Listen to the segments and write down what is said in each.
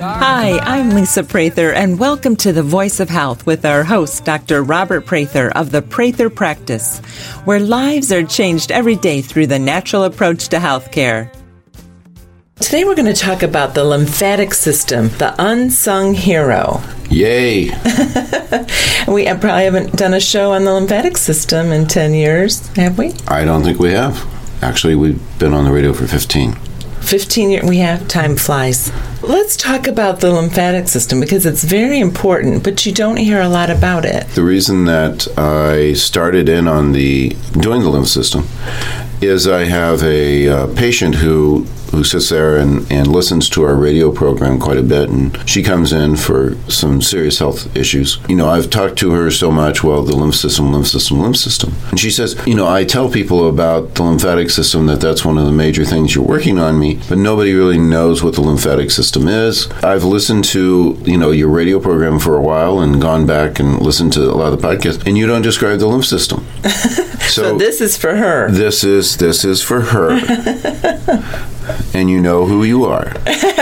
Hi, I'm Lisa Prather, and welcome to The Voice of Health with our host, Dr. Robert Prather of the Prather Practice, where lives are changed every day through the natural approach to healthcare. Today we're going to talk about the lymphatic system, the unsung hero. Yay! We probably haven't done a show on the lymphatic system in 10 years, have we? I don't think we have. Actually, we've been on the radio for 15. 15 years, we have. Time flies. Let's talk about the lymphatic system because it's very important, but you don't hear a lot about it. The reason that I started in on doing the lymph system is I have a patient who sits there and listens to our radio program quite a bit, and she comes in for some serious health issues. You know, I've talked to her so much, the lymph system. And she says, I tell people about the lymphatic system that's one of the major things you're working on me, but nobody really knows what the lymphatic system is. I've listened to, your radio program for a while and gone back and listened to a lot of the podcasts, and you don't describe the lymph system. So this is for her. This is for her. And you know who you are.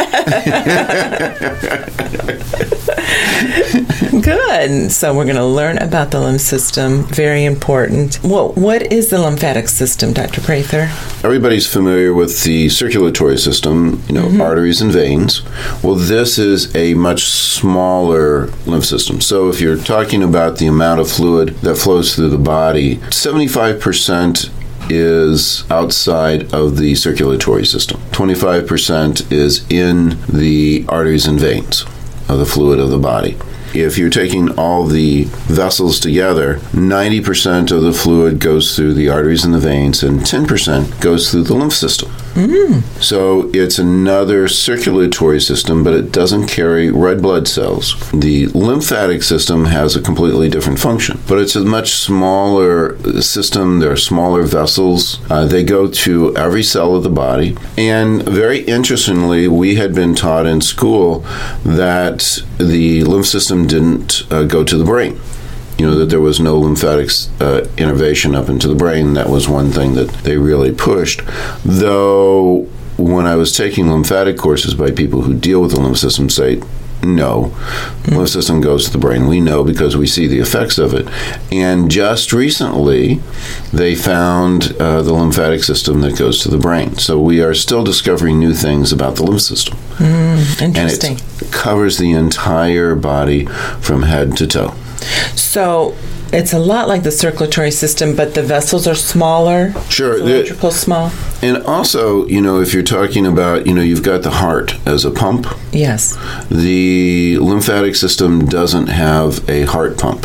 Good. So we're going to learn about the lymph system. Very important. Well, what is the lymphatic system, Dr. Prather? Everybody's familiar with the circulatory system, arteries and veins. Well, this is a much smaller lymph system. So if you're talking about the amount of fluid that flows through the body, 75% is outside of the circulatory system. 25% is in the arteries and veins of the fluid of the body. If you're taking all the vessels together, 90% of the fluid goes through the arteries and the veins, and 10% goes through the lymph system. So it's another circulatory system, but it doesn't carry red blood cells. The lymphatic system has a completely different function, but it's a much smaller system. There are smaller vessels. They go to every cell of the body. And very interestingly, we had been taught in school that the lymph system didn't go to the brain. That there was no lymphatic innervation up into the brain. That was one thing that they really pushed. Though, when I was taking lymphatic courses by people who deal with the lymph system, say, no, the lymph system goes to the brain. We know because we see the effects of it. And just recently, they found the lymphatic system that goes to the brain. So we are still discovering new things about the lymph system. Interesting. And it covers the entire body from head to toe. So it's a lot like the circulatory system, but the vessels are smaller. Sure. Cylindrical, small. And also, if you're talking about, you've got the heart as a pump. Yes. The lymphatic system doesn't have a heart pump.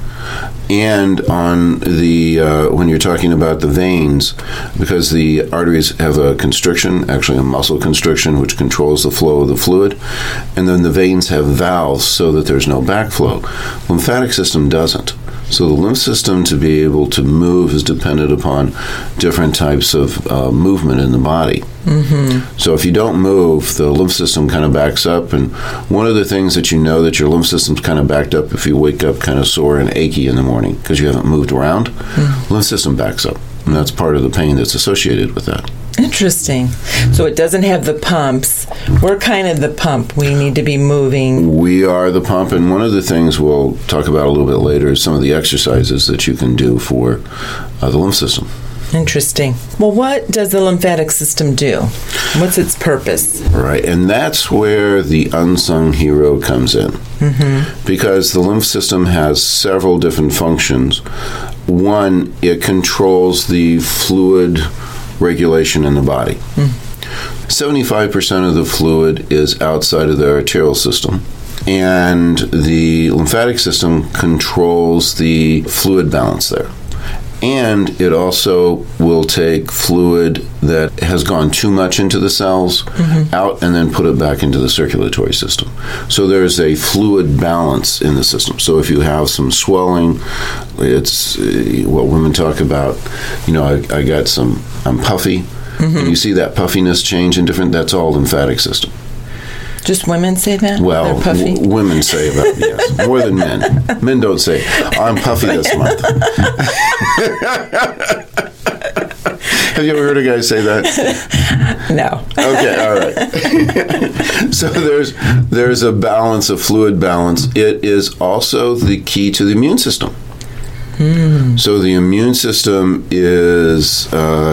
And on the when you're talking about the veins, because the arteries have a constriction, actually a muscle constriction, which controls the flow of the fluid, and then the veins have valves so that there's no backflow. Lymphatic system doesn't. So the lymph system, to be able to move, is dependent upon different types of movement in the body. So if you don't move, the lymph system kind of backs up. And one of the things that that your lymph system's kind of backed up if you wake up kind of sore and achy in the morning because you haven't moved around, lymph system backs up. And that's part of the pain that's associated with that. Interesting. So it doesn't have the pumps. We're kind of the pump. We need to be moving. We are the pump, and one of the things we'll talk about a little bit later is some of the exercises that you can do for the lymph system. Interesting. Well, what does the lymphatic system do? What's its purpose? Right, and that's where the unsung hero comes in. Because the lymph system has several different functions. One, it controls the fluid regulation in the body. 75% of the fluid is outside of the arterial system, and the lymphatic system controls the fluid balance there. And it also will take fluid that has gone too much into the cells out and then put it back into the circulatory system. So there's a fluid balance in the system. So if you have some swelling, it's what women talk about, I got I'm puffy. And you see that puffiness change in that's all lymphatic system. Just women say that? Well, They're puffy? Women say that, yes. More than men. Men don't say, I'm puffy this month. Have you ever heard a guy say that? No. Okay, all right. So there's a balance, a fluid balance. It is also the key to the immune system. So the immune system is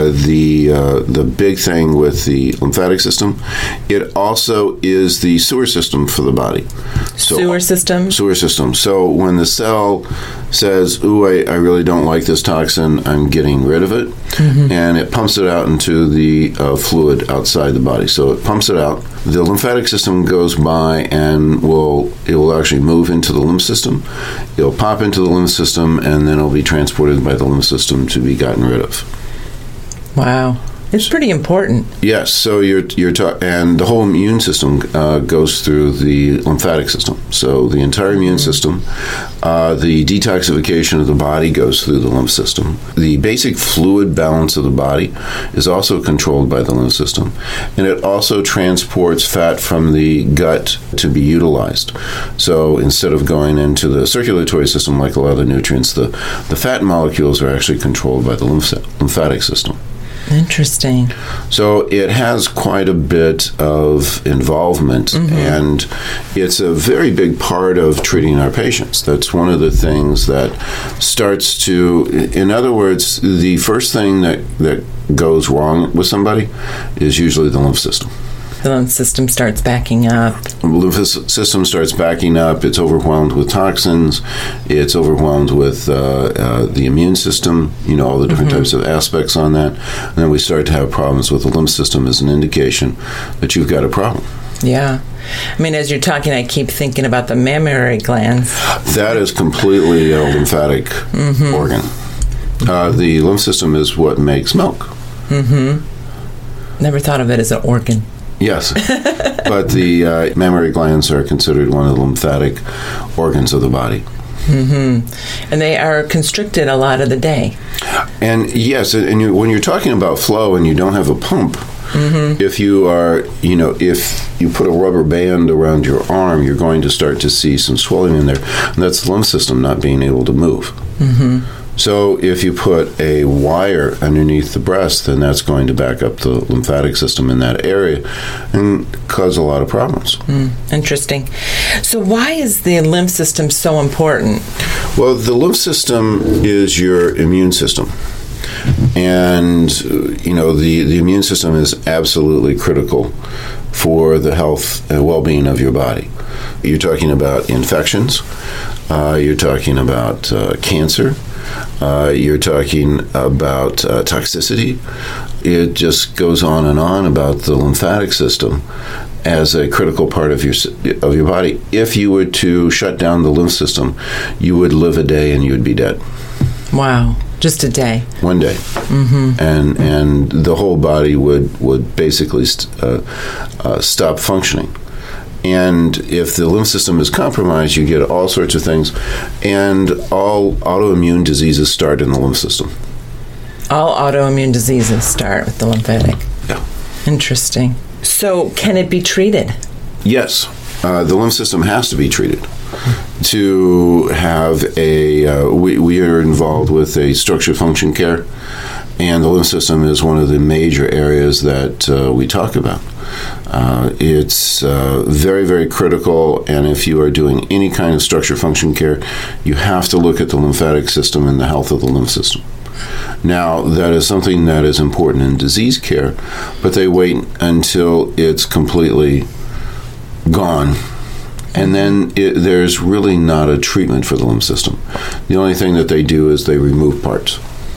the big thing with the lymphatic system. It also is the sewer system for the body. So, sewer system? Sewer system. So when the cell says, ooh, I really don't like this toxin, I'm getting rid of it, and it pumps it out into the fluid outside the body. So it pumps it out. The lymphatic system goes by and it will actually move into the lymph system. It'll pop into the lymph system, and then it'll be transported by the lymph system to be gotten rid of. Wow. It's pretty important. Yes, so and the whole immune system goes through the lymphatic system. So the entire immune system, the detoxification of the body goes through the lymph system. The basic fluid balance of the body is also controlled by the lymph system, and it also transports fat from the gut to be utilized. So instead of going into the circulatory system like a lot of the nutrients, the fat molecules are actually controlled by the lymphatic system. Interesting. So it has quite a bit of involvement, and it's a very big part of treating our patients. That's one of the things that starts to, in other words, the first thing that goes wrong with somebody is usually the lymph system. The lymph system starts backing up. The lymph system starts backing up. It's overwhelmed with toxins. It's overwhelmed with the immune system, all the different types of aspects on that. And then we start to have problems with the lymph system as an indication that you've got a problem. Yeah. I mean, as you're talking, I keep thinking about the mammary glands. That is completely a lymphatic organ. The lymph system is what makes milk. Never thought of it as an organ. Yes, but the mammary glands are considered one of the lymphatic organs of the body. And they are constricted a lot of the day. And yes, and when you're talking about flow and you don't have a pump, if you are, if you put a rubber band around your arm, you're going to start to see some swelling in there. And that's the lymph system not being able to move. So if you put a wire underneath the breast, then that's going to back up the lymphatic system in that area and cause a lot of problems. Interesting. So why is the lymph system so important? Well, the lymph system is your immune system. And, the immune system is absolutely critical for the health and well-being of your body. You're talking about infections. You're talking about cancer. You're talking about toxicity. It just goes on and on about the lymphatic system as a critical part of your body. If you were to shut down the lymph system, you would live a day and you would be dead. Wow. Just a day. One day. And the whole body would basically stop functioning. And if the lymph system is compromised, you get all sorts of things. And all autoimmune diseases start in the lymph system. All autoimmune diseases start with the lymphatic. Yeah. Interesting. So can it be treated? Yes. The lymph system has to be treated. To have we are involved with a structure function care, and the lymph system is one of the major areas that we talk about. It's very, very critical, and if you are doing any kind of structure function care, you have to look at the lymphatic system and the health of the lymph system. Now, that is something that is important in disease care, but they wait until it's completely gone. And then there's really not a treatment for the lymph system. The only thing that they do is they remove parts.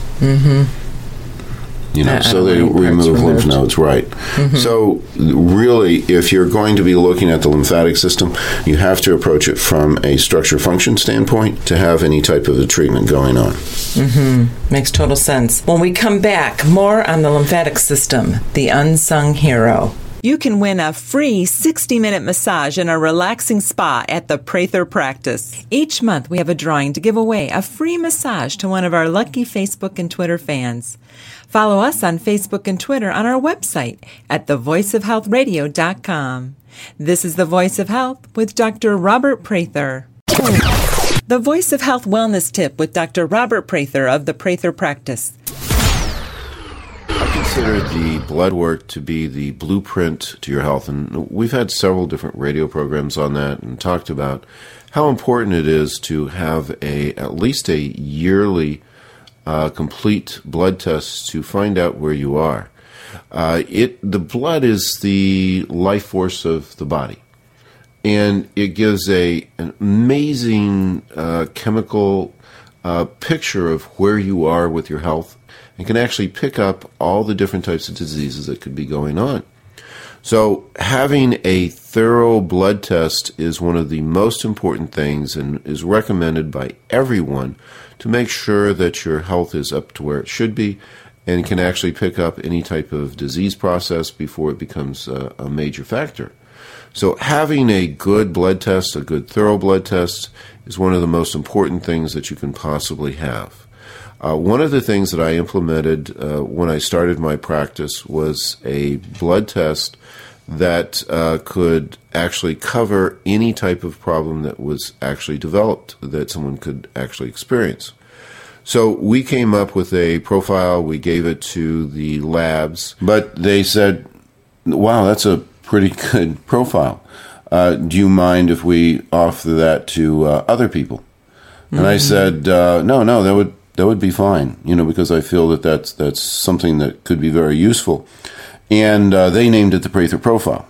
So they remove lymph nodes, right. So really, if you're going to be looking at the lymphatic system, you have to approach it from a structure function standpoint to have any type of a treatment going on. Makes total sense. When we come back, more on the lymphatic system, the unsung hero. You can win a free 60-minute massage in a relaxing spa at the Prather Practice. Each month, we have a drawing to give away a free massage to one of our lucky Facebook and Twitter fans. Follow us on Facebook and Twitter on our website at thevoiceofhealthradio.com. This is The Voice of Health with Dr. Robert Prather. The Voice of Health Wellness Tip with Dr. Robert Prather of the Prather Practice. consider the blood work to be the blueprint to your health, and we've had several different radio programs on that and talked about how important it is to have at least a yearly complete blood test to find out where you are. The blood is the life force of the body, and it gives an amazing chemical picture of where you are with your health, and can actually pick up all the different types of diseases that could be going on. So having a thorough blood test is one of the most important things and is recommended by everyone to make sure that your health is up to where it should be and can actually pick up any type of disease process before it becomes a major factor. So having a good blood test, a good thorough blood test, is one of the most important things that you can possibly have. One of the things that I implemented when I started my practice was a blood test that could actually cover any type of problem that was actually developed that someone could actually experience. So we came up with a profile, we gave it to the labs, but they said, wow, that's a pretty good profile. Do you mind if we offer that to other people? Mm-hmm. And I said, no, that would be fine, because I feel that that's something that could be very useful. And they named it the Prather Profile.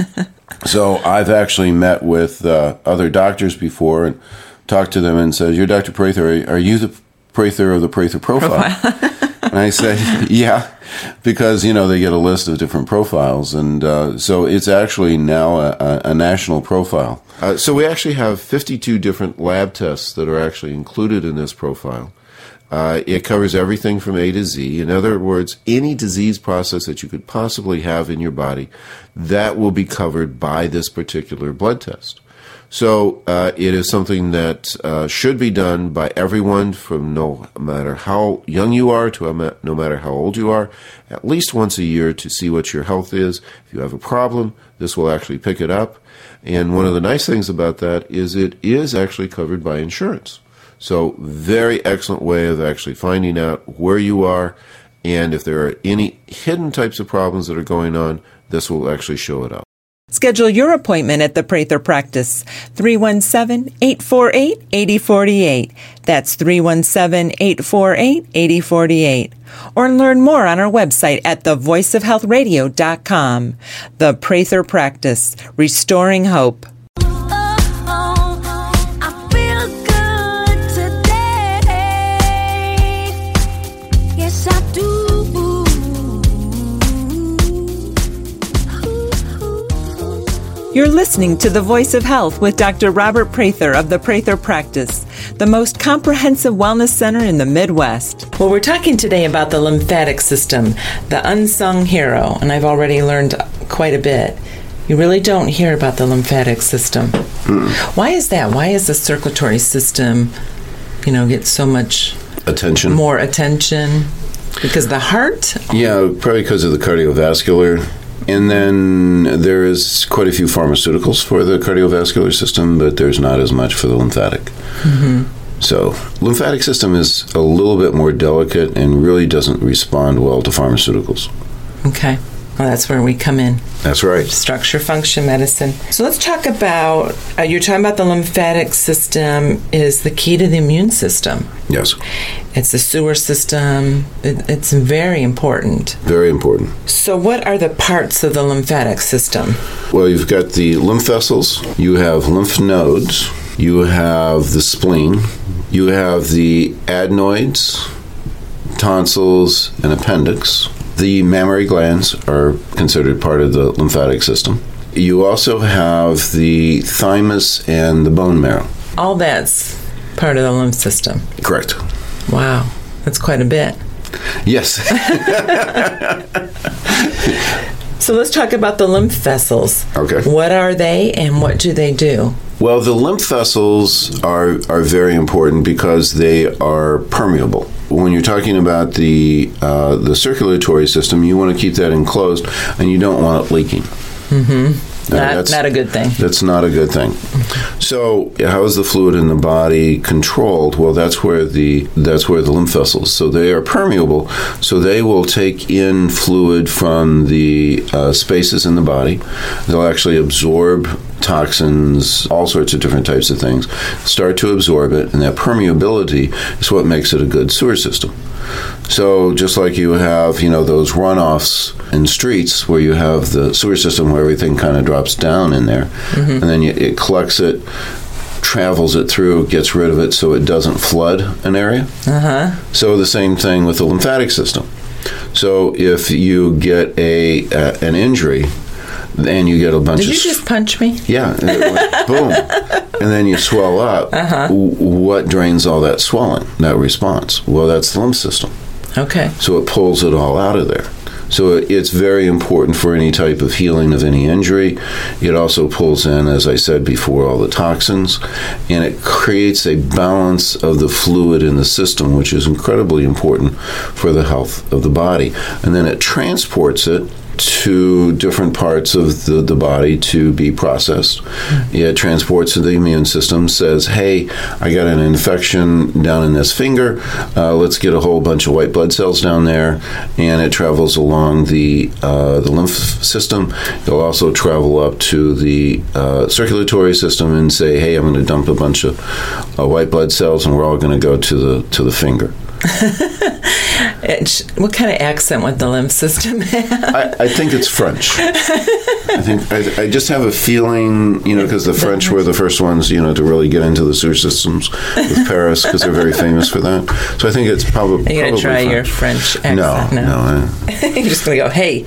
So I've actually met with other doctors before and talked to them and said, "You're Dr. Prather. Are you the Prather of the Prather Profile?" And I said, yeah, because, they get a list of different profiles. And so it's actually now a national profile. So we actually have 52 different lab tests that are actually included in this profile. It covers everything from A to Z. In other words, any disease process that you could possibly have in your body, that will be covered by this particular blood test. So it is something that should be done by everyone, from no matter how young you are to no matter how old you are, at least once a year, to see what your health is. If you have a problem, this will actually pick it up. And one of the nice things about that is it is actually covered by insurance. So very excellent way of actually finding out where you are, and if there are any hidden types of problems that are going on, this will actually show it up. Schedule your appointment at the Prather Practice, 317-848-8048. That's 317-848-8048. Or learn more on our website at thevoiceofhealthradio.com. The Prather Practice, restoring hope. You're listening to The Voice of Health with Dr. Robert Prather of the Prather Practice, the most comprehensive wellness center in the Midwest. Well, we're talking today about the lymphatic system, the unsung hero, and I've already learned quite a bit. You really don't hear about the lymphatic system. Why is that? Why is the circulatory system, get so much more attention? Because the heart? Yeah, probably because of the cardiovascular. And then there is quite a few pharmaceuticals for the cardiovascular system, but there's not as much for the lymphatic. Mm-hmm. So lymphatic system is a little bit more delicate and really doesn't respond well to pharmaceuticals. Okay. Well, that's where we come in. That's right. Structure, function, medicine. So let's talk about, you're talking about the lymphatic system is the key to the immune system. Yes. It's the sewer system. It's very important. Very important. So what are the parts of the lymphatic system? Well, you've got the lymph vessels. You have lymph nodes. You have the spleen. You have the adenoids, tonsils, and appendix. The mammary glands are considered part of the lymphatic system. You also have the thymus and the bone marrow. All that's part of the lymph system. Correct. Wow, that's quite a bit. Yes. So let's talk about the lymph vessels. Okay. What are they and what do they do? Well, the lymph vessels are very important because they are permeable. When you're talking about the circulatory system, you want to keep that enclosed and you don't want it leaking. Mm-hmm. Not a good thing. That's not a good thing. So how is the fluid in the body controlled? Well, that's where the lymph vessels. So they are permeable. So they will take in fluid from the spaces in the body. They'll actually absorb toxins, all sorts of different types of things, start to absorb it, and that permeability is what makes it a good sewer system. So just like you have, those runoffs in streets where you have the sewer system where everything kind of drops down in there, and then it collects it, travels it through, gets rid of it so it doesn't flood an area. So the same thing with the lymphatic system. So if you get an injury, and you get a bunch of... Did you just punch me? Yeah. And it went boom. And then you swell up. What drains all that swelling, that response? Well, that's the lymph system. Okay. So it pulls it all out of there. So it's very important for any type of healing of any injury. It also pulls in, as I said before, all the toxins, and it creates a balance of the fluid in the system, which is incredibly important for the health of the body. And then it transports it to different parts of the body to be processed. It transports to the immune system, says, hey, I got an infection down in this finger, let's get a whole bunch of white blood cells down there, and it travels along the lymph system. It'll also travel up to the circulatory system and say, hey, I'm going to dump a bunch of white blood cells, and we're all going to go to the finger. What kind of accent would the lymph system have? I think it's French. I just have a feeling, because the French were the first ones, to really get into the sewer systems with Paris, because they're very famous for that. So I think it's probably Are you going to try French. your French accent? No. You're just going to go, hey.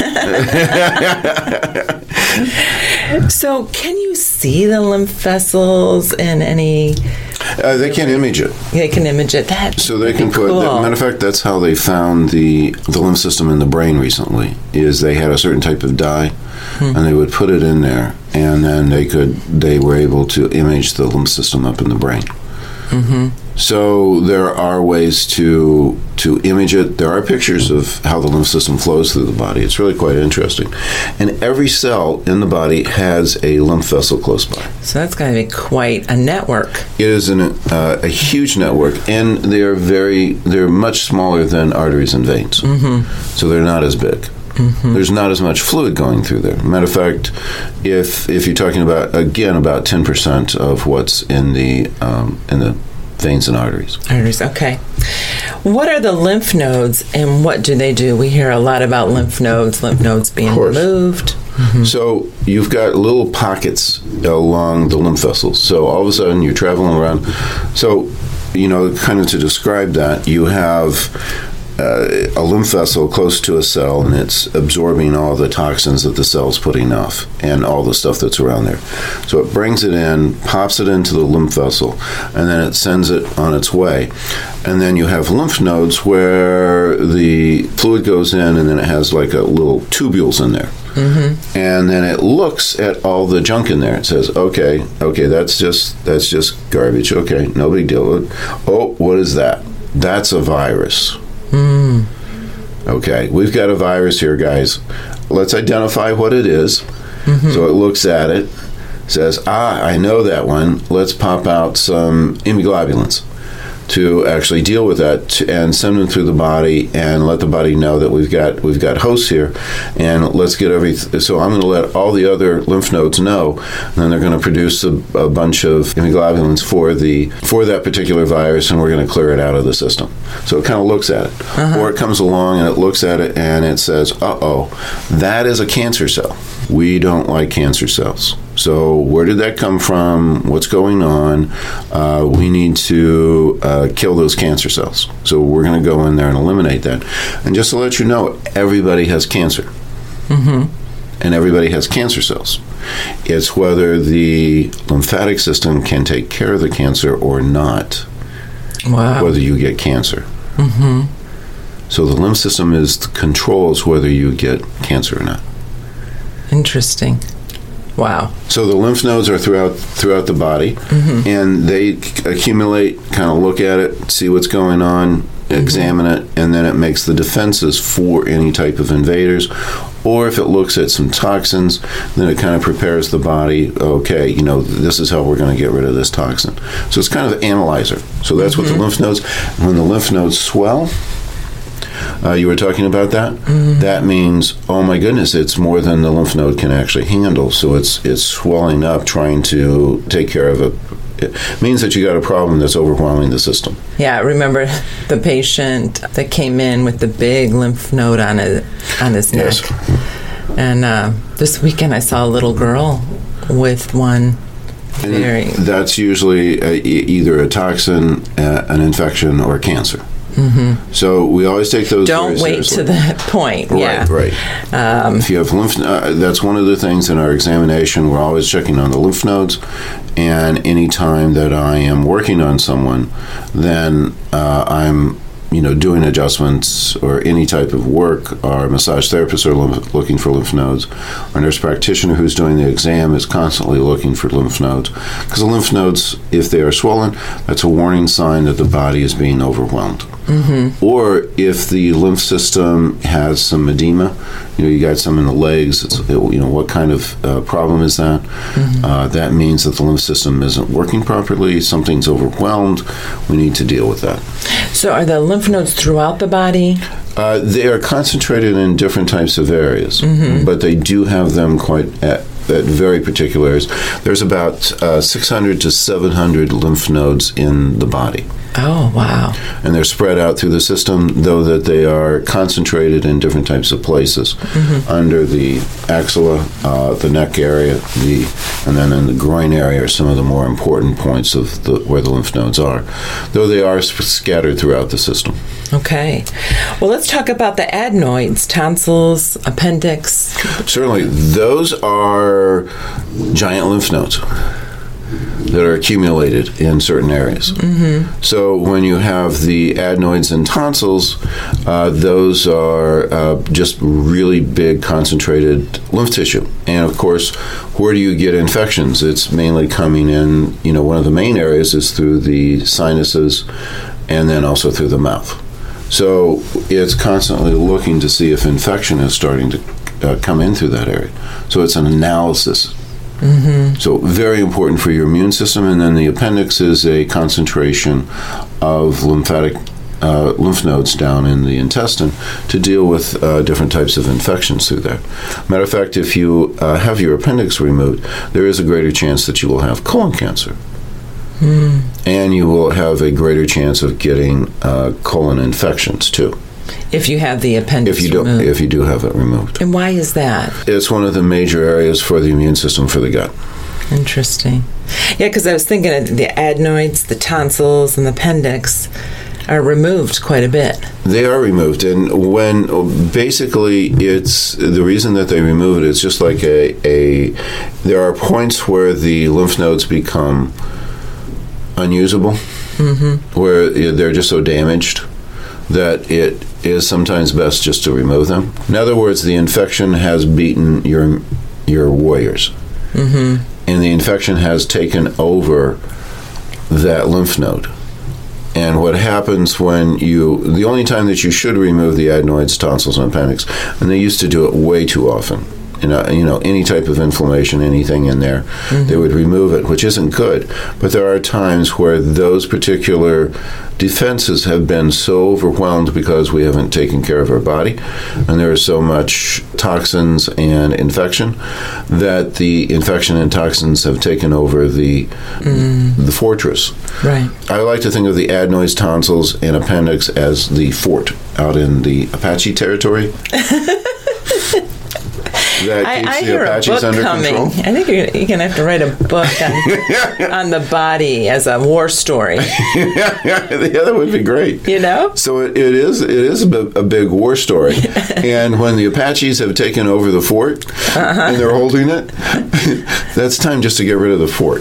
So can you see the lymph vessels in any... they can image it. They can image it. So they can cool. matter of fact, that's how they found the lymph system in the brain recently, is they had a certain type of dye, and they would put it in there, and then they were able to image the lymph system up in the brain. So there are ways to image it. There are pictures of how the lymph system flows through the body. It's really quite interesting. And every cell in the body has a lymph vessel close by. So that's going to be quite a network. It is a huge network, and they're much smaller than arteries and veins. So they're not as big. There's not as much fluid going through there. Matter of fact, if you're talking about 10% of what's in the veins and arteries. Okay. What are the lymph nodes, and what do they do? We hear a lot about lymph nodes being removed. So you've got little pockets along the lymph vessels. So all of a sudden you're traveling around. So, kind of to describe that, you have a lymph vessel close to a cell, and it's absorbing all the toxins that the cell's putting off and all the stuff that's around there. So it brings it in, pops it into the lymph vessel, and then it sends it on its way. And then you have lymph nodes where the fluid goes in, and then it has like a little tubules in there. And then it looks at all the junk in there. It says, okay, that's just garbage. Okay, no big deal. Oh, what is that? That's a virus. Okay, we've got a virus here, guys. Let's identify what it is. So it looks at it, says, I know that one. Let's pop out some immunoglobulins to actually deal with that and send them through the body and let the body know that we've got hosts here, and let's get everything. So I'm going to let all the other lymph nodes know, and then they're going to produce a bunch of immunoglobulins for that particular virus, and we're going to clear it out of the system. So it kind of looks at it, or it comes along and it looks at it and it says, that is a cancer cell. We don't like cancer cells. So where did that come from? What's going on? We need to kill those cancer cells. So we're going to go in there and eliminate that. And just to let you know, everybody has cancer. And everybody has cancer cells. It's whether the lymphatic system can take care of the cancer or not. Whether you get cancer. So the lymph system controls whether you get cancer or not. Interesting. Wow. So the lymph nodes are throughout the body, and they accumulate, kind of look at it, see what's going on, examine it, and then it makes the defenses for any type of invaders Or if it looks at some toxins, then it kind of prepares the body, okay, this is how we're going to get rid of this toxin. So it's kind of an analyzer. So that's what the lymph nodes, when the lymph nodes swell, you were talking about that? That means, oh my goodness, it's more than the lymph node can actually handle. So it's swelling up, trying to take care of it. It means that you got a problem that's overwhelming the system. Yeah, I remember the patient that came in with the big lymph node on his neck. Yes. And this weekend I saw a little girl with one. That's usually either a toxin, an infection, or cancer. So we always take those. Don't wait to that point. Yeah. Right. If you have lymph, that's one of the things in our examination. We're always checking on the lymph nodes, and any time that I am working on someone, then I'm doing adjustments or any type of work. Our massage therapists are looking for lymph nodes. Our nurse practitioner who's doing the exam is constantly looking for lymph nodes, because the lymph nodes, if they are swollen, that's a warning sign that the body is being overwhelmed. Or if the lymph system has some edema, you got some in the legs, what kind of problem is that? That means that the lymph system isn't working properly, something's overwhelmed, we need to deal with that. So are the lymph nodes throughout the body? They are concentrated in different types of areas, but they do have them quite at very particular areas. There's about 600 to 700 lymph nodes in the body. Oh, wow. And they're spread out through the system, though that they are concentrated in different types of places. Under the axilla, the neck area, and then in the groin area are some of the more important points of where the lymph nodes are, though they are scattered throughout the system. Okay. Well, let's talk about the adenoids, tonsils, appendix. Certainly. Those are giant lymph nodes that are accumulated in certain areas. So when you have the adenoids and tonsils, those are just really big concentrated lymph tissue. And of course, where do you get infections? It's mainly coming in, one of the main areas is through the sinuses and then also through the mouth. So it's constantly looking to see if infection is starting to come in through that area. So it's an analysis. So very important for your immune system. And then the appendix is a concentration of lymphatic lymph nodes down in the intestine to deal with different types of infections through there. Matter of fact, if you have your appendix removed, there is a greater chance that you will have colon cancer. And you will have a greater chance of getting colon infections too. If you have the appendix removed. If you do have it removed. And why is that? It's one of the major areas for the immune system for the gut. Interesting. Yeah, because I was thinking of the adenoids, the tonsils, and the appendix are removed quite a bit. They are removed, and when basically it's the reason that they remove it, it's just like there are points where the lymph nodes become unusable, where they're just so damaged that it is sometimes best just to remove them. In other words, the infection has beaten your warriors, and the infection has taken over that lymph node. And what happens when the only time that you should remove the adenoids, tonsils, and appendix, and they used to do it way too often. Any type of inflammation, anything in there, they would remove it, which isn't good. But there are times where those particular defenses have been so overwhelmed because we haven't taken care of our body, and there is so much toxins and infection that the infection and toxins have taken over the fortress. Right. I like to think of the adenoids, tonsils, and appendix as the fort out in the Apache territory. I hear a book coming. Control. I think you're going to have to write a book on the body as a war story. Yeah, that would be great. So it is a big war story. And when the Apaches have taken over the fort and they're holding it, that's time just to get rid of the fort.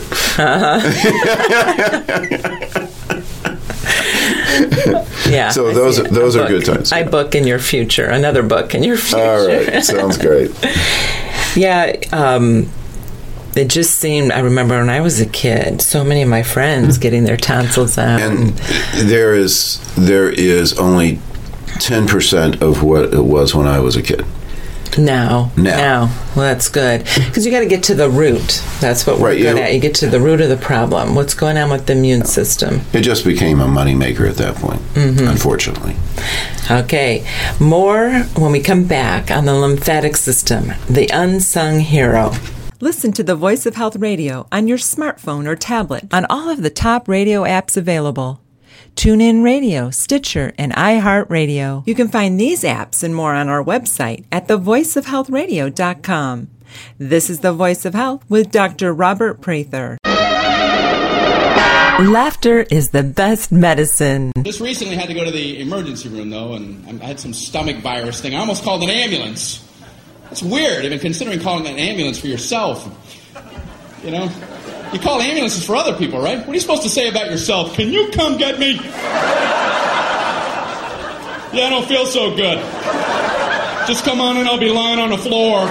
Yeah. So those are good times. I book in your future. Another book in your future. All right. Sounds great. Yeah. It just seemed, I remember when I was a kid, so many of my friends getting their tonsils out. And there is only 10% of what it was when I was a kid. Now. Well, that's good. Because you got to get to the root. That's what we're good at. You get to the root of the problem. What's going on with the immune system? It just became a moneymaker at that point, unfortunately. Okay. More when we come back on the lymphatic system, the unsung hero. Listen to the Voice of Health Radio on your smartphone or tablet on all of the top radio apps available. TuneIn Radio, Stitcher, and iHeartRadio. You can find these apps and more on our website at thevoiceofhealthradio.com. This is The Voice of Health with Dr. Robert Prather. Laughter is the best medicine. Just recently had to go to the emergency room, though, and I had some stomach virus thing. I almost called an ambulance. That's weird, even considering calling an ambulance for yourself. You know? You call ambulances for other people, right? What are you supposed to say about yourself? Can you come get me? Yeah, I don't feel so good. Just come on in, I'll be lying on the floor.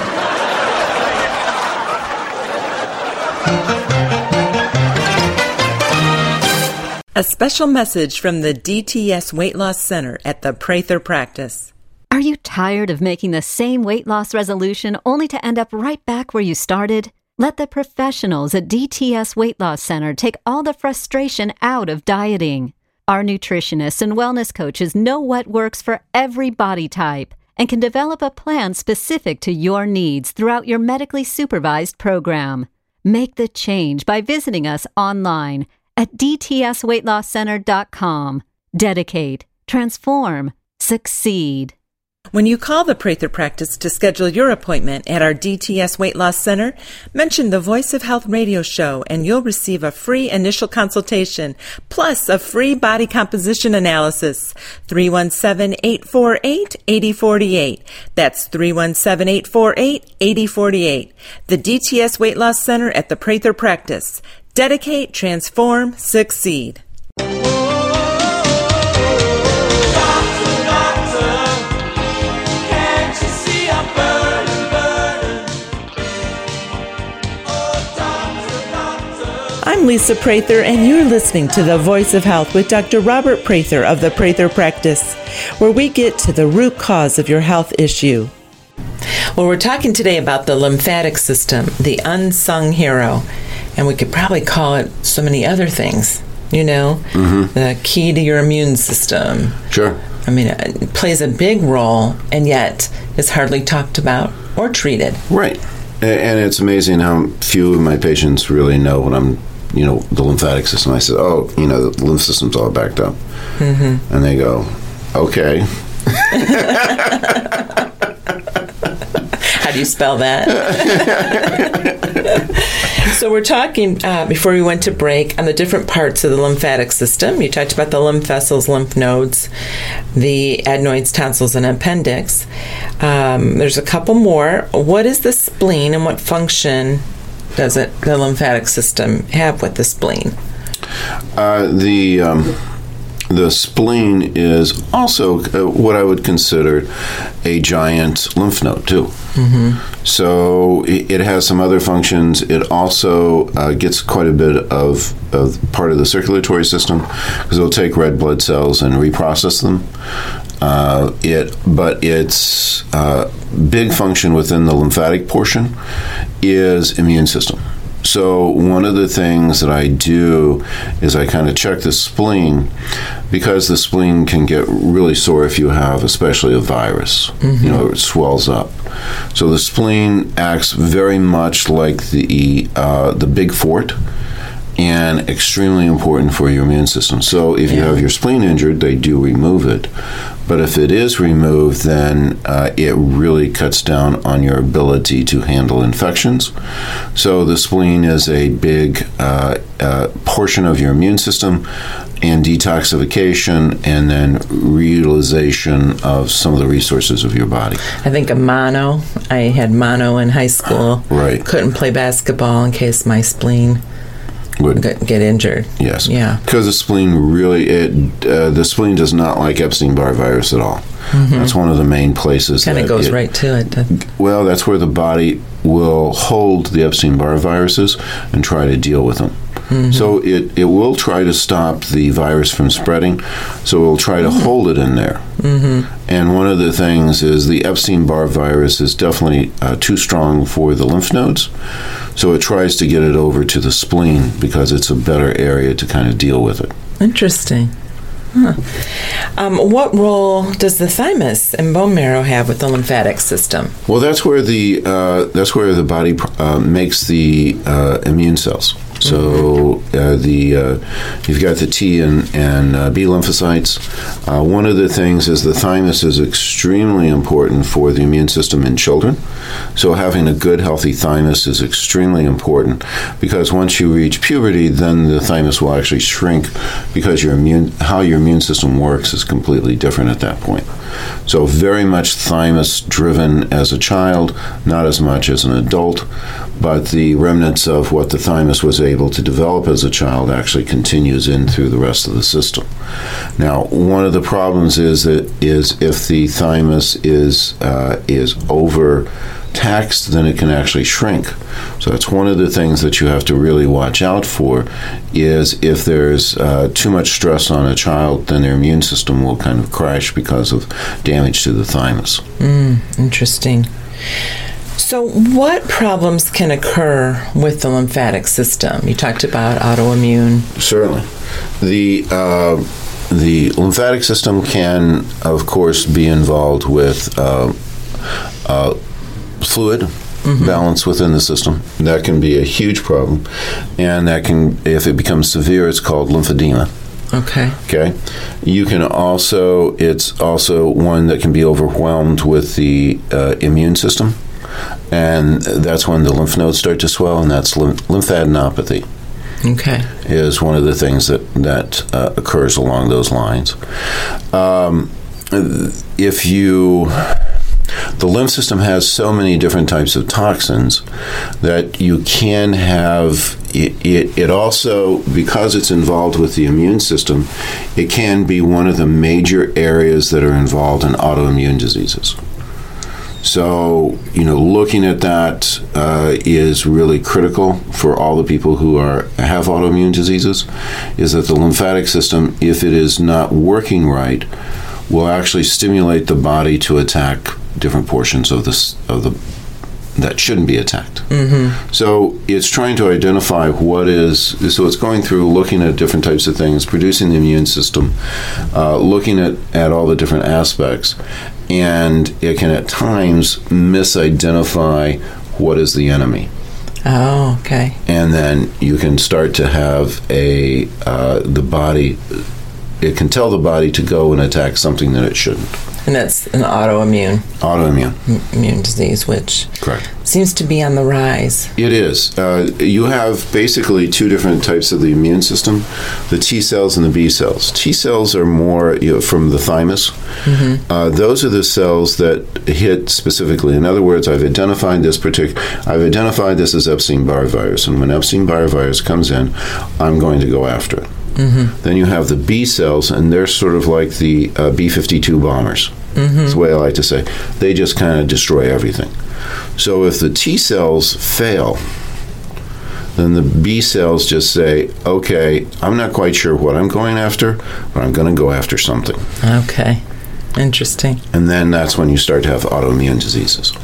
A special message from the DTS Weight Loss Center at the Prather Practice. Are you tired of making the same weight loss resolution only to end up right back where you started? Let the professionals at DTS Weight Loss Center take all the frustration out of dieting. Our nutritionists and wellness coaches know what works for every body type and can develop a plan specific to your needs throughout your medically supervised program. Make the change by visiting us online at dtsweightlosscenter.com. Dedicate, transform, succeed. When you call the Prather Practice to schedule your appointment at our DTS Weight Loss Center, mention the Voice of Health radio show and you'll receive a free initial consultation plus a free body composition analysis. 317-848-8048. That's 317-848-8048. The DTS Weight Loss Center at the Prather Practice. Dedicate, transform, succeed. I'm Lisa Prather, and you're listening to The Voice of Health with Dr. Robert Prather of the Prather Practice, where we get to the root cause of your health issue. Well, we're talking today about the lymphatic system, the unsung hero, and we could probably call it so many other things, you know, the key to your immune system. Sure. I mean, it plays a big role, and yet is hardly talked about or treated. Right. And it's amazing how few of my patients really know when I'm, the lymphatic system. I said, the lymph system's all backed up. And they go, okay. How do you spell that? So we're talking, before we went to break, on the different parts of the lymphatic system. You talked about the lymph vessels, lymph nodes, the adenoids, tonsils, and appendix. There's a couple more. What is the spleen and what function does the lymphatic system have with the spleen? The spleen is also what I would consider a giant lymph node, too. So it has some other functions. It also gets quite a bit of part of the circulatory system because it'll take red blood cells and reprocess them. But its big function within the lymphatic portion is immune system. So one of the things that I do is I kind of check the spleen because the spleen can get really sore if you have especially a virus. It swells up. So the spleen acts very much like the big fort and extremely important for your immune system. So if you have your spleen injured, they do remove it. But if it is removed, then it really cuts down on your ability to handle infections. So the spleen is a big portion of your immune system and detoxification and then reutilization of some of the resources of your body. I think of mono. I had mono in high school. Right. Couldn't play basketball in case my spleen would get injured. Yes. Yeah. Because the spleen really, the spleen does not like Epstein-Barr virus at all. That's one of the main places. Kind of goes right to it. Well, that's where the body will hold the Epstein-Barr viruses and try to deal with them. So it will try to stop the virus from spreading, so it will try to hold it in there. And one of the things is the Epstein-Barr virus is definitely too strong for the lymph nodes, so it tries to get it over to the spleen because it's a better area to kind of deal with it. Interesting. What role does the thymus and bone marrow have with the lymphatic system? Well, that's where the body makes the immune cells. So you've got the T and B lymphocytes. One of the things is the thymus is extremely important for the immune system in children. So having a good, healthy thymus is extremely important because once you reach puberty, then the thymus will actually shrink because how your immune system works is completely different at that point. So very much thymus driven as a child, not as much as an adult, but the remnants of what the thymus was able to develop as a child actually continues in through the rest of the system. Now, one of the problems is if the thymus is overtaxed, then it can actually shrink. So that's one of the things that you have to really watch out for is if there's too much stress on a child, then their immune system will kind of crash because of damage to the thymus. Interesting. So what problems can occur with the lymphatic system? You talked about autoimmune. Certainly. The lymphatic system can, of course, be involved with fluid balance within the system. That can be a huge problem. And that can, if it becomes severe, it's called lymphedema. Okay. You can also, it's also one that can be overwhelmed with the immune system. And that's when the lymph nodes start to swell, and that's lymphadenopathy. Is one of the things that occurs along those lines. The lymph system has so many different types of toxins that you can have it also, because it's involved with the immune system, it can be one of the major areas that are involved in autoimmune diseases. So, looking at that is really critical for all the people who have autoimmune diseases, is that the lymphatic system, if it is not working right, will actually stimulate the body to attack different portions of that shouldn't be attacked. So it's trying to identify so it's going through looking at different types of things, producing the immune system, looking at all the different aspects, and it can at times misidentify what is the enemy. Oh, okay. And then you can start to have the body, it can tell the body to go and attack something that it shouldn't. And that's an autoimmune disease, which correct seems to be on the rise. It is. You have basically two different types of the immune system, the T cells and the B cells. T cells are more from the thymus. Those are the cells that hit specifically. In other words, I've identified this as Epstein-Barr virus, and when Epstein-Barr virus comes in, I'm going to go after it. Then you have the B cells, and they're sort of like the B-52 bombers. That's the way I like to say. They just kind of destroy everything. So if the T cells fail, then the B cells just say, okay, I'm not quite sure what I'm going after, but I'm going to go after something. Okay. Interesting. And then that's when you start to have autoimmune diseases.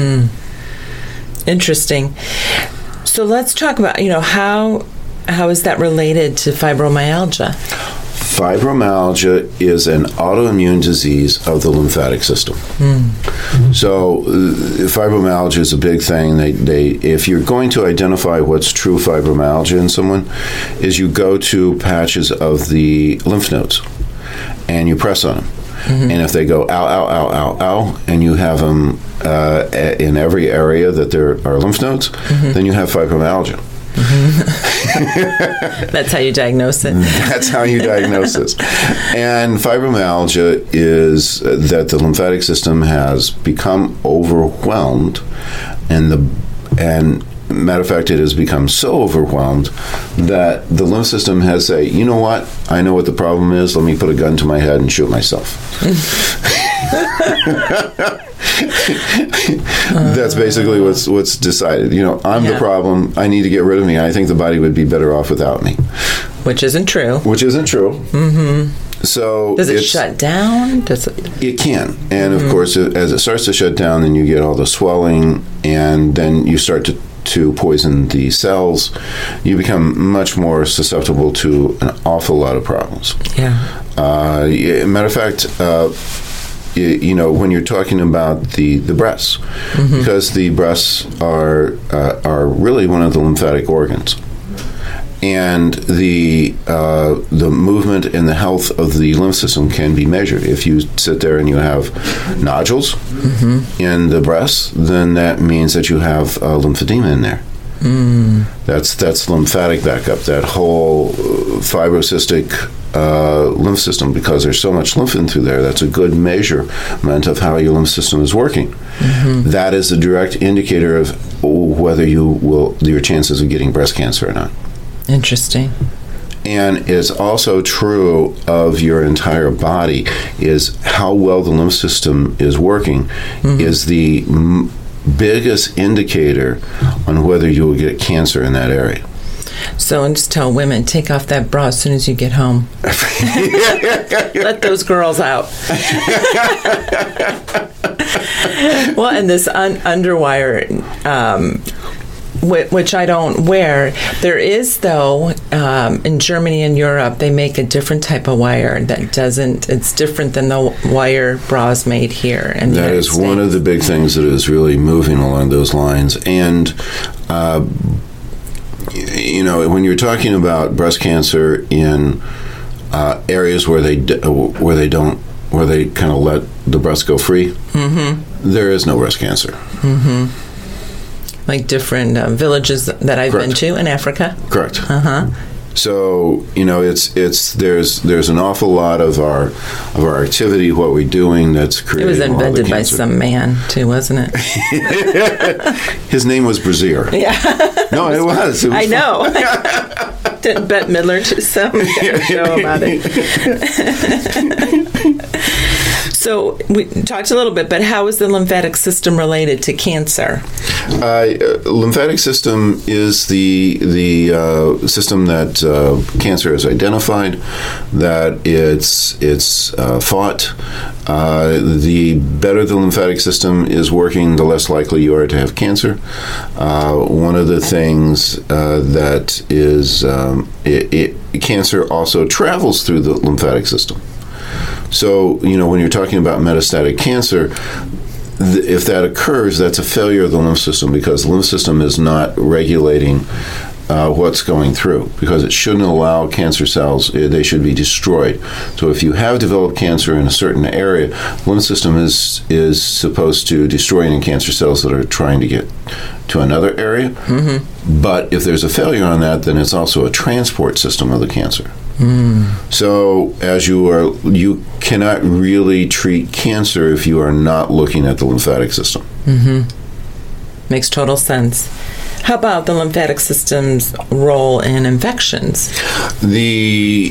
Interesting. So let's talk about, how is that related to fibromyalgia? Fibromyalgia is an autoimmune disease of the lymphatic system. So fibromyalgia is a big thing. If you're going to identify what's true fibromyalgia in someone, is you go to patches of the lymph nodes and you press on them. And if they go ow, ow, ow, ow, ow, and you have them in every area that there are lymph nodes, then you have fibromyalgia. That's how you diagnose it. That's how you diagnose this. And fibromyalgia is that the lymphatic system has become overwhelmed, and matter of fact, it has become so overwhelmed that the lymph system has said, you know what? I know what the problem is. Let me put a gun to my head and shoot myself. That's basically what's decided. I'm the problem. I need to get rid of me. I think the body would be better off without me. Which isn't true. Mm-hmm. So does it shut down? It can. And of course, as it starts to shut down, then you get all the swelling, and then you start to poison the cells. You become much more susceptible to an awful lot of problems. Yeah. Matter of fact, when you're talking about the breasts, because the breasts are really one of the lymphatic organs, and the movement and the health of the lymph system can be measured. If you sit there and you have nodules in the breasts, then that means that you have lymphedema in there. That's lymphatic backup, that whole fibrocystic lymph system, because there's so much lymph in through there. That's a good measurement of how your lymph system is working. That is a direct indicator of whether your chances of getting breast cancer or not. Interesting. And it's also true of your entire body, is how well the lymph system is working is the biggest indicator on whether you will get cancer in that area. So, and just tell women, take off that bra as soon as you get home. Let those girls out. Well, and this underwire, which I don't wear. There is, though, in Germany and Europe, they make a different type of wire it's different than the wire bras made here. That is one of the big things that is really moving along those lines. And, when you're talking about breast cancer in areas where they kind of let the breast go free, there is no breast cancer. Like different villages that I've been to in Africa. Correct. So there's an awful lot of our activity, what we're doing, that's creating. It was invented by some man too, wasn't it? His name was Brazier. Yeah. No, it was. I know. Didn't Bette Midler do some show about it? So we talked a little bit, but how is the lymphatic system related to cancer? Lymphatic system is the system that cancer is identified, that it's fought. The better the lymphatic system is working, the less likely you are to have cancer. One of the things that is cancer also travels through the lymphatic system. So, when you're talking about metastatic cancer, if that occurs, that's a failure of the lymph system, because the lymph system is not regulating what's going through, because it shouldn't allow cancer cells, they should be destroyed. So if you have developed cancer in a certain area, the lymph system is supposed to destroy any cancer cells that are trying to get to another area. But if there's a failure on that, then it's also a transport system of the cancer. So as you cannot really treat cancer if you are not looking at the lymphatic system. Makes total sense. How about the lymphatic system's role in infections? The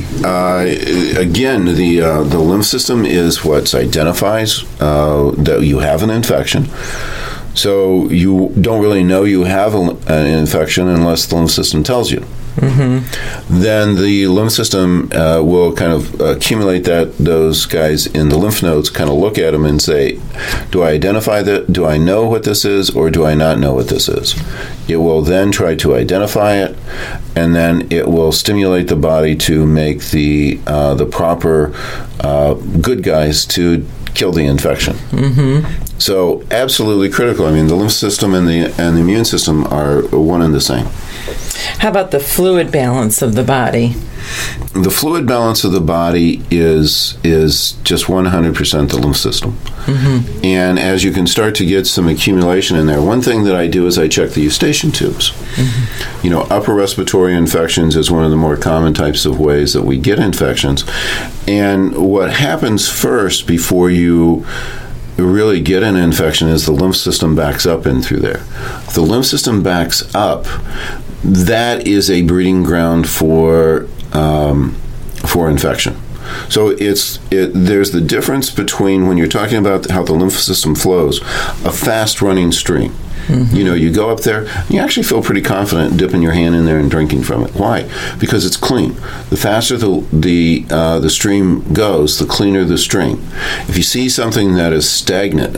lymph system is what identifies that you have an infection. So you don't really know you have an infection unless the lymph system tells you. Then the lymph system will kind of accumulate those guys in the lymph nodes, kind of look at them and say, do I identify that? Do I know what this is, or do I not know what this is? It will then try to identify it, and then it will stimulate the body to make the proper good guys to kill the infection. So absolutely critical. I mean, the lymph system and the immune system are one and the same. How about the fluid balance of the body? The fluid balance of the body is just 100% the lymph system. And as you can start to get some accumulation in there, one thing that I do is I check the eustachian tubes. Upper respiratory infections is one of the more common types of ways that we get infections. And what happens first before you really get an infection is the lymph system backs up in through there. If the lymph system backs up, that is a breeding ground for infection. So there's the difference between when you're talking about how the lymph system flows, a fast-running stream. Mm-hmm. You go up there, and you actually feel pretty confident dipping your hand in there and drinking from it. Why? Because it's clean. The faster the stream goes, the cleaner the stream. If you see something that is stagnant,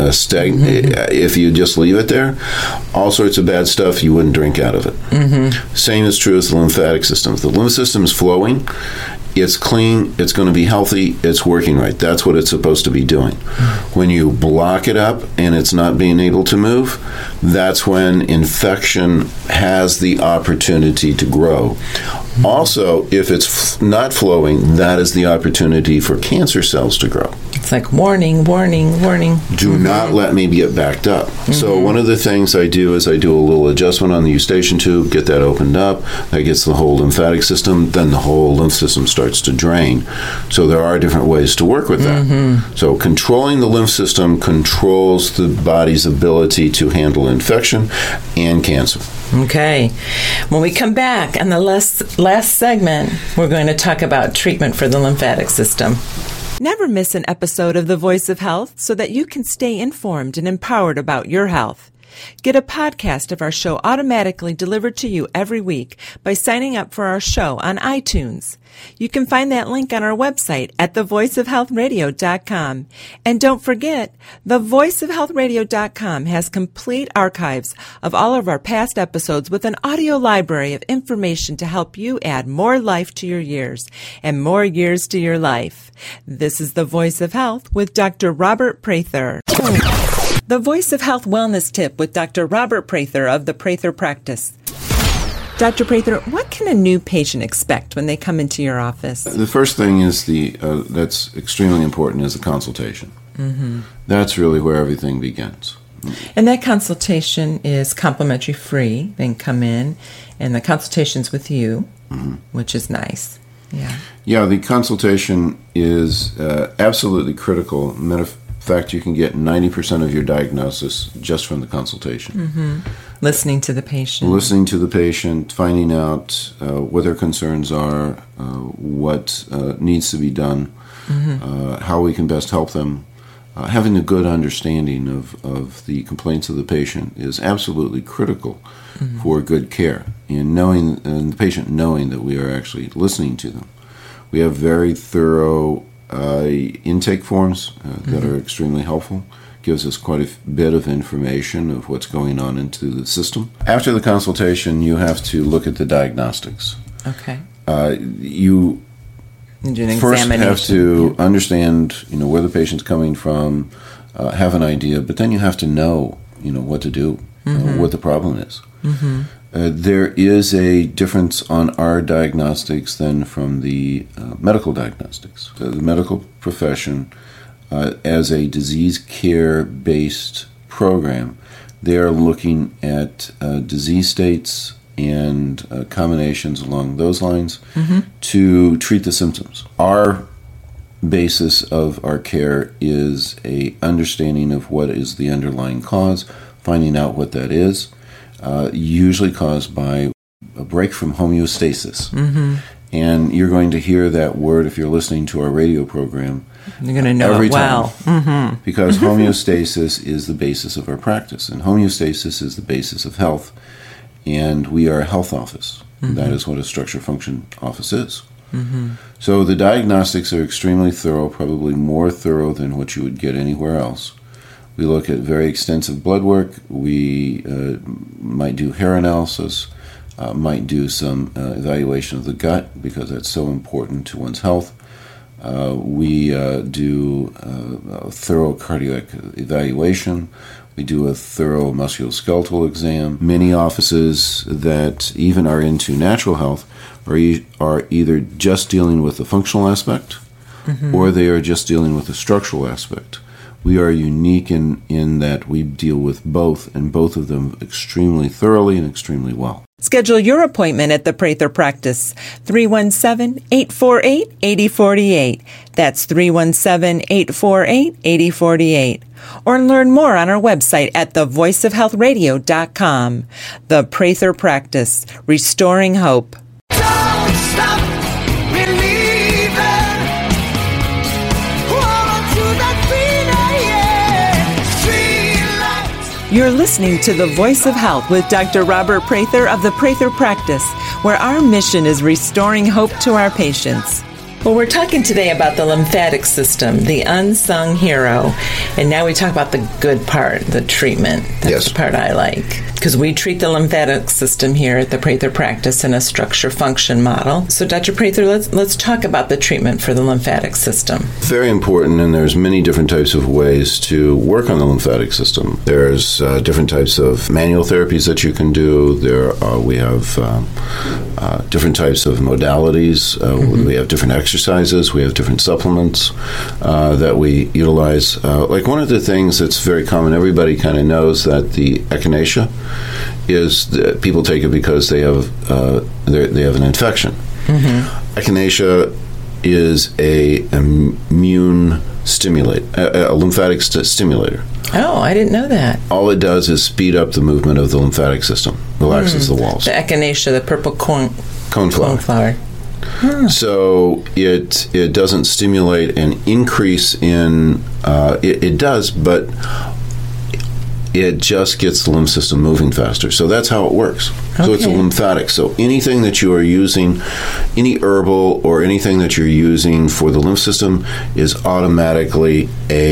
if you just leave it there, all sorts of bad stuff, you wouldn't drink out of it. Mm-hmm. Same is true as the lymphatic system. If the lymph system is flowing, it's clean, it's going to be healthy, it's working right. That's what it's supposed to be doing. When you block it up and it's not being able to move, that's when infection has the opportunity to grow. Also, if it's not flowing, that is the opportunity for cancer cells to grow. It's like warning, warning, warning. Do not let me get backed up. So one of the things I do is I do a little adjustment on the eustachian tube, get that opened up. That gets the whole lymphatic system. Then the whole lymph system starts to drain. So there are different ways to work with that. So controlling the lymph system controls the body's ability to handle infection and cancer. Okay. When we come back in the last segment, we're going to talk about treatment for the lymphatic system. Never miss an episode of The Voice of Health so that you can stay informed and empowered about your health. Get a podcast of our show automatically delivered to you every week by signing up for our show on iTunes. You can find that link on our website at thevoiceofhealthradio.com. And don't forget, thevoiceofhealthradio.com has complete archives of all of our past episodes with an audio library of information to help you add more life to your years and more years to your life. This is The Voice of Health with Dr. Robert Prather. The Voice of Health Wellness Tip with Dr. Robert Prather of the Prather Practice. Dr. Prather, what can a new patient expect when they come into your office? The first thing is that's extremely important is the consultation. Mm-hmm. That's really where everything begins. And that consultation is complimentary free. They can come in, and the consultation's with you, which is nice. Yeah, the consultation is absolutely critical. Matter of fact, you can get 90% of your diagnosis just from the consultation. Mm-hmm. Listening to the patient. Finding out what their concerns are, what needs to be done, how we can best help them. Having a good understanding of the complaints of the patient is absolutely critical for good care, and the patient knowing that we are actually listening to them. We have very thorough intake forms that are extremely helpful. Gives us quite a bit of information of what's going on into the system. After the consultation, you have to look at the diagnostics. Okay. You first have to understand, where the patient's coming from, have an idea, but then you have to know, what to do, what the problem is. Mm-hmm. There is a difference on our diagnostics than from the medical diagnostics. The medical profession, as a disease care-based program, they are looking at disease states and combinations along those lines to treat the symptoms. Our basis of our care is a understanding of what is the underlying cause, finding out what that is, usually caused by a break from homeostasis. And you're going to hear that word if you're listening to our radio program. You're going to know every it well. Time. Because homeostasis is the basis of our practice, and homeostasis is the basis of health, and we are a health office. That is what a structure function office is. So the diagnostics are extremely thorough, probably more thorough than what you would get anywhere else. We look at very extensive blood work. We might do hair analysis, might do some evaluation of the gut because that's so important to one's health. We do a thorough cardiac evaluation. We do a thorough musculoskeletal exam. Many offices that even are into natural health are either just dealing with the functional aspect or they are just dealing with the structural aspect. We are unique in that we deal with both, and both of them extremely thoroughly and extremely well. Schedule your appointment at the Prather Practice, 317-848-8048. That's 317-848-8048. Or learn more on our website at thevoiceofhealthradio.com. The Prather Practice, restoring hope. Don't stop believing. You're listening to The Voice of Health with Dr. Robert Prather of the Prather Practice, where our mission is restoring hope to our patients. Well, we're talking today about the lymphatic system, the unsung hero. And now we talk about the good part, the treatment. That's the part I like. Because we treat the lymphatic system here at the Prather Practice in a structure-function model. So, Dr. Prather, let's talk about the treatment for the lymphatic system. Very important, and there's many different types of ways to work on the lymphatic system. There's different types of manual therapies that you can do. We have different types of modalities. We have different exercises. We have different supplements that we utilize. Like one of the things that's very common, everybody kind of knows that the echinacea is that people take it because they have an infection. Echinacea is a immune stimulator, a lymphatic stimulator. Oh, I didn't know that. All it does is speed up the movement of the lymphatic system, relaxes the walls. The echinacea, the purple coneflower. So it doesn't stimulate an increase in, it does, but it just gets the lymph system moving faster. So that's how it works. So it's a lymphatic. So anything that you are using, any herbal or anything that you're using for the lymph system is automatically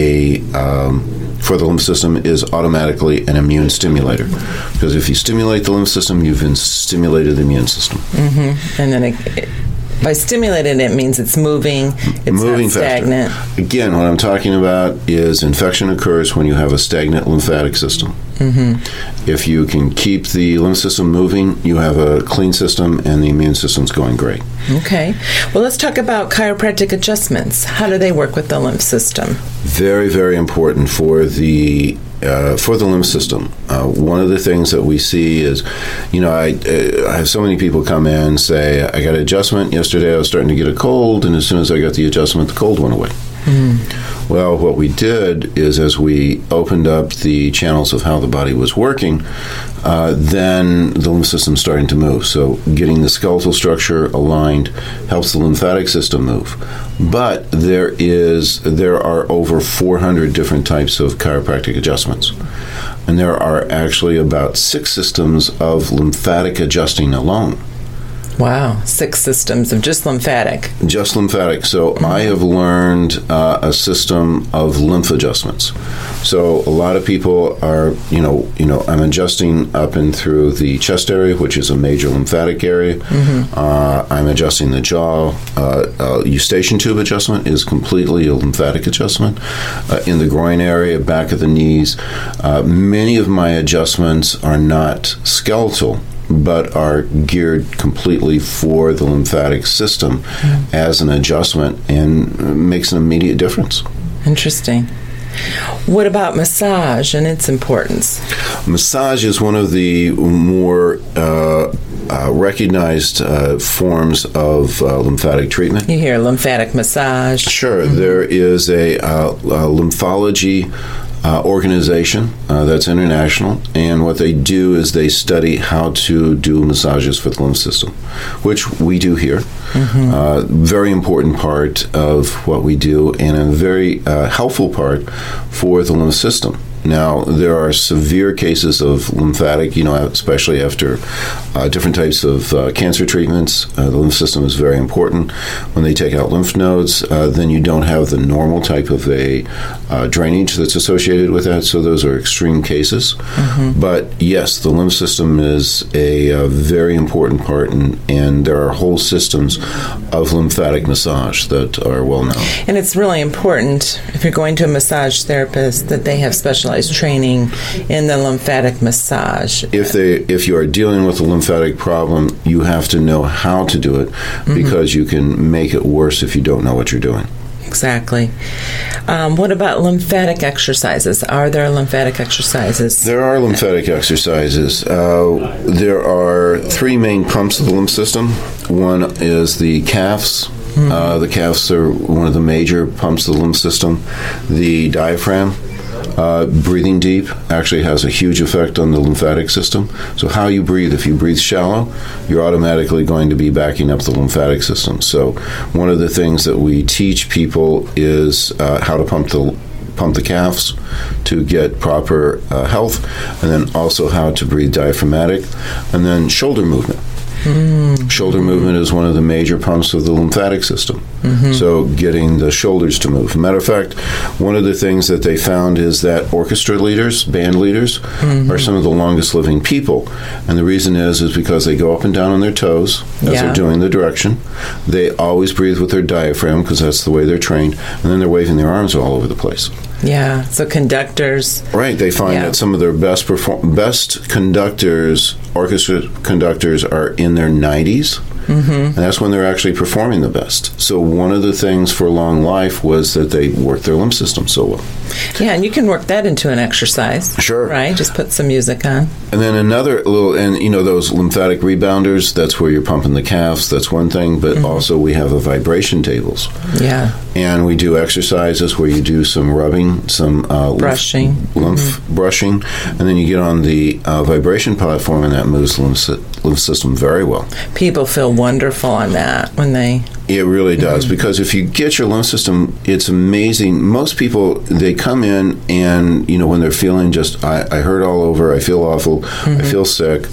an immune stimulator. Because if you stimulate the lymph system, you've stimulated the immune system. And then by stimulating it means it's moving, it's moving not stagnant. Faster. Again, what I'm talking about is infection occurs when you have a stagnant lymphatic system. If you can keep the lymph system moving, you have a clean system and the immune system's going great. Okay. Well, let's talk about chiropractic adjustments. How do they work with the lymph system? Very, very important for the lymph system. One of the things that we see is, I have so many people come in and say, I got an adjustment. Yesterday I was starting to get a cold, and as soon as I got the adjustment, the cold went away. Well, what we did is as we opened up the channels of how the body was working, then the lymph system starting to move. So getting the skeletal structure aligned helps the lymphatic system move. But there are over 400 different types of chiropractic adjustments. And there are actually about 6 systems of lymphatic adjusting alone. Wow, 6 systems of just lymphatic. Just lymphatic. So I have learned a system of lymph adjustments. So a lot of people are, I'm adjusting up and through the chest area, which is a major lymphatic area. I'm adjusting the jaw. Eustachian tube adjustment is completely a lymphatic adjustment. In the groin area, back of the knees. Many of my adjustments are not skeletal, but are geared completely for the lymphatic system as an adjustment and makes an immediate difference. Interesting. What about massage and its importance? Massage is one of the more recognized forms of lymphatic treatment. You hear lymphatic massage. Sure. There is a lymphology organization that's international, and what they do is they study how to do massages for the lymph system, which we do here. Very important part of what we do, and a very helpful part for the lymph system. Now, there are severe cases of lymphatic, especially after different types of cancer treatments. The lymph system is very important. When they take out lymph nodes, then you don't have the normal type of a drainage that's associated with that, so those are extreme cases. But yes, the lymph system is a very important part, and there are whole systems of lymphatic massage that are well known. And it's really important, if you're going to a massage therapist, that they have specialized training in the lymphatic massage. If you are dealing with a lymphatic problem, you have to know how to do it, because you can make it worse if you don't know what you're doing. Exactly. What about lymphatic exercises? Are there lymphatic exercises? There are lymphatic exercises. There are 3 main pumps of the lymph system. One is the calves. The calves are one of the major pumps of the lymph system. The diaphragm. Breathing deep actually has a huge effect on the lymphatic system. So how you breathe, if you breathe shallow, you're automatically going to be backing up the lymphatic system. So one of the things that we teach people is how to pump the pump the calves to get proper health, and then also how to breathe diaphragmatic, and then shoulder movement. Shoulder movement is one of the major pumps of the lymphatic system. So getting the shoulders to move. Matter of fact, one of the things that they found is that orchestra leaders, band leaders, are some of the longest living people. And the reason is because they go up and down on their toes as they're doing the direction. They always breathe with their diaphragm because that's the way they're trained. And then they're waving their arms all over the place. Yeah, so conductors. Right, they find that some of their best conductors, orchestra conductors, are in their 90s, and that's when they're actually performing the best. So one of the things for long life was that they worked their lymph system so well. Yeah, and you can work that into an exercise. Sure. Right, just put some music on. And then another little, and those lymphatic rebounders, that's where you're pumping the calves, that's one thing, but also we have vibration tables. Yeah. And we do exercises where you do some rubbing, some brushing, lymph brushing, and then you get on the vibration platform, and that moves the lymph system very well. People feel wonderful on that when they... It really does, because if you get your lymph system, it's amazing. Most people, they come in and, when they're feeling just, I hurt all over, I feel awful, I feel sick,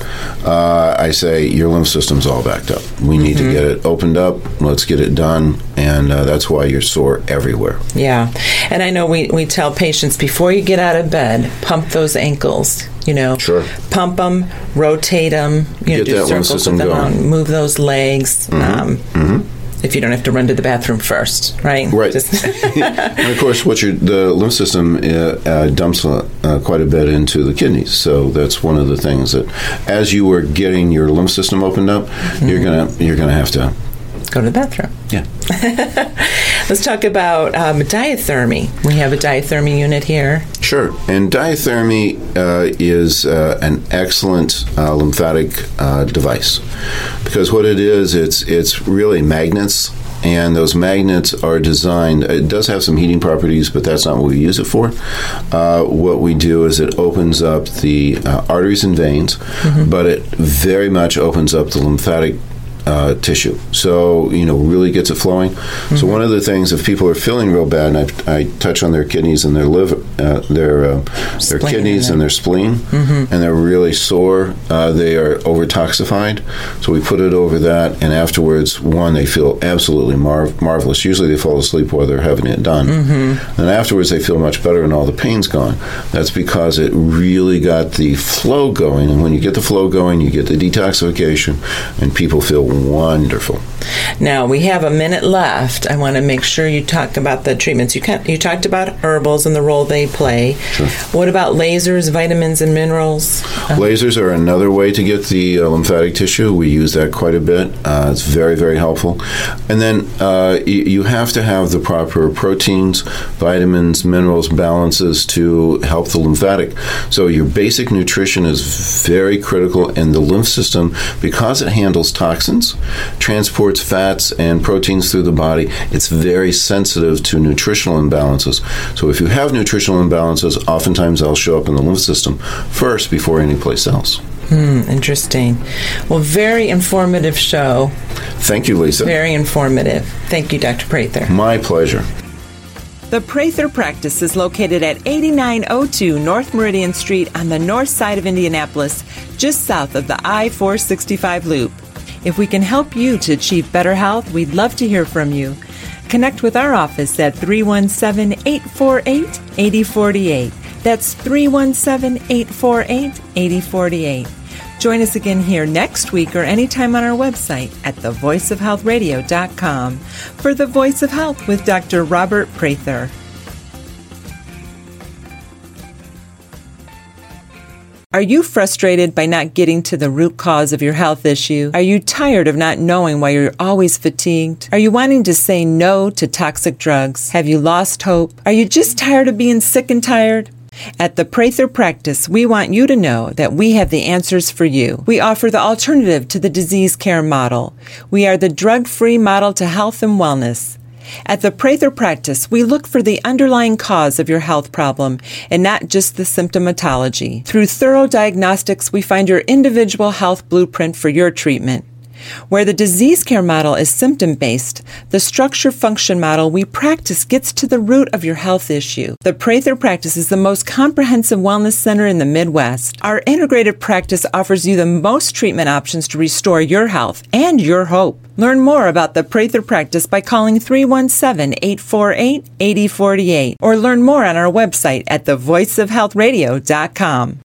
I say, your lymph system's all backed up. We need to get it opened up, let's get it done, and that's why you're sore everywhere. Yeah, and I know we tell patients, before you get out of bed, pump those ankles. Sure. Pump them, rotate them, get do that circles system with them going. on, move those legs. If you don't have to run to the bathroom first, right? Right. And of course, the lymph system dumps quite a bit into the kidneys. So that's one of the things that, as you were getting your lymph system opened up, you're gonna have to go to the bathroom. Yeah. Let's talk about diathermy. We have a diathermy unit here. Sure. And diathermy is an excellent lymphatic device, because what it is, it's really magnets, and those magnets are designed, it does have some heating properties, but that's not what we use it for. What we do is it opens up the arteries and veins, but it very much opens up the lymphatic tissue, so really gets it flowing. So one of the things, if people are feeling real bad, and I touch on their kidneys and their liver, their kidneys and their spleen, and they're really sore, they are over-toxified. So we put it over that, and afterwards, they feel absolutely marvelous. Usually they fall asleep while they're having it done, and afterwards they feel much better and all the pain's gone. That's because it really got the flow going, and when you get the flow going, you get the detoxification, and people feel wonderful. Now, we have a minute left. I want to make sure you talk about the treatments. You talked about herbals and the role they play. Sure. What about lasers, vitamins, and minerals? Lasers are another way to get the lymphatic tissue. We use that quite a bit. It's very, very helpful. And then you have to have the proper proteins, vitamins, minerals, balances to help the lymphatic. So your basic nutrition is very critical, and the lymph system, because it handles toxins, transports fats and proteins through the body, it's very sensitive to nutritional imbalances. So if you have nutritional imbalances, oftentimes they'll show up in the lymph system first before any place else. Interesting. Well, very informative show. Thank you, Lisa. Very informative. Thank you, Dr. Prather. My pleasure. The Prather Practice is located at 8902 North Meridian Street on the north side of Indianapolis, just south of the I-465 loop. If we can help you to achieve better health, we'd love to hear from you. Connect with our office at 317-848-8048. That's 317-848-8048. Join us again here next week or anytime on our website at thevoiceofhealthradio.com for The Voice of Health with Dr. Robert Prather. Are you frustrated by not getting to the root cause of your health issue? Are you tired of not knowing why you're always fatigued? Are you wanting to say no to toxic drugs? Have you lost hope? Are you just tired of being sick and tired? At the Prather Practice, we want you to know that we have the answers for you. We offer the alternative to the disease care model. We are the drug-free model to health and wellness. At the Prather Practice, we look for the underlying cause of your health problem and not just the symptomatology. Through thorough diagnostics, we find your individual health blueprint for your treatment. Where the disease care model is symptom-based, the structure-function model we practice gets to the root of your health issue. The Prather Practice is the most comprehensive wellness center in the Midwest. Our integrated practice offers you the most treatment options to restore your health and your hope. Learn more about the Prather Practice by calling 317-848-8048 or learn more on our website at thevoiceofhealthradio.com.